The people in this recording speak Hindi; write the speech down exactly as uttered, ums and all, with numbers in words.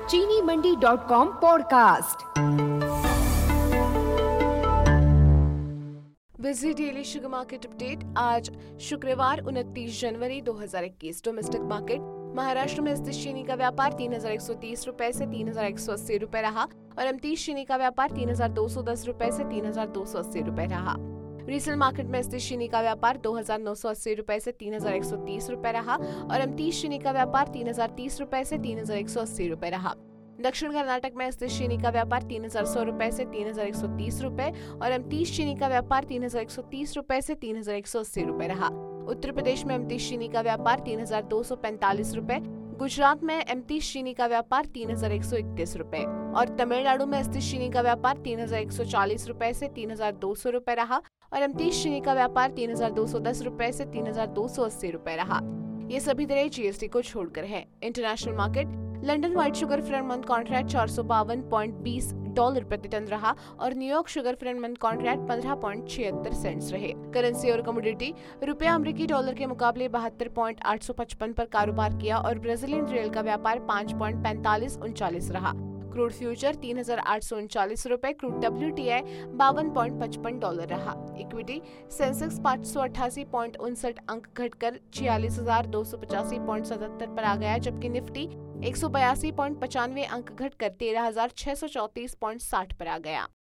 चीनी Mandi dot com podcast. Busy daily sugar market update. आज शुक्रवार उनतीस जनवरी दो हज़ार इक्कीस। डोमेस्टिक मार्केट महाराष्ट्र में स्थित चीनी का व्यापार तीन हजार एक सौ तीस रुपए से तीन हजार एक सौ अस्सी रुपए रहा और एमतीस चीनी का व्यापार तीन हजार दो सौ दस रुपए से तीन हजार दो सौ अस्सी रुपए रहा। रीसेल मार्केट में स्थित चीनी का व्यापार दो हजार नौ सौ अस्सी रुपए से तीन हजार एक सौ तीस रुपए रहा और एमतीस चीनी का व्यापार तीन हजार तीस रुपए से तीन हजार एक सौ अस्सी रुपए रहा। दक्षिण कर्नाटक में स्थित चीनी का व्यापार तीन हजार सौ रुपए से तीन हजार एक सौ तीस रुपए और एमतीस चीनी का व्यापार तीन हजार एक सौ तीस रुपए से तीन हजार एक सौ अस्सी रुपए रहा। उत्तर प्रदेश में एमतीस चीनी का व्यापार तीन हजार दो सौ पैंतालीस रुपए, गुजरात में एमतीस चीनी का व्यापार तीन हजार एक सौ इकतीस रुपए और तमिलनाडु में स्थित चीनी का व्यापार तीन हजार एक सौ चालीस रुपए से तीन हजार दो सौ रुपए रहा और एमतीस चीनी का व्यापार तीन हजार दो सौ दस रुपए से तीन हजार दो सौ अस्सी रुपए रहा। ये सभी दरें जीएसटी को छोड़कर है। International market London white sugar front month contract चार सौ बावन पॉइंट बीस डॉलर प्रति टन रहा और New York sugar front month contract पंद्रह पॉइंट छिहत्तर सेंट्स रहे। करेंसी और कमोडिटी रुपया अमेरिकी डॉलर के मुकाबले बहत्तर पॉइंट आठ सौ पचपन पर कारोबार किया और ब्राजीलियन रियल का व्यापार पाँच पॉइंट पैंतालीस उनचालीस रहा। क्रूड फ्यूचर तीन हजार आठ सौ उनचालीस रुपए, क्रूड डब्ल्यूटीआई बावन पॉइंट पचपन डॉलर रहा। इक्विटी सेंसेक्स पाँच सौ अट्ठासी पॉइंट उनसठ अंक घटकर छियालीस हजार दो सौ पचासी पॉइंट सतहत्तर पर आ गया, जबकि निफ्टी एक सौ बयासी पॉइंट पचानवे अंक घटकर तेरह हजार छह सौ चौतीस पॉइंट साठ पर आ गया।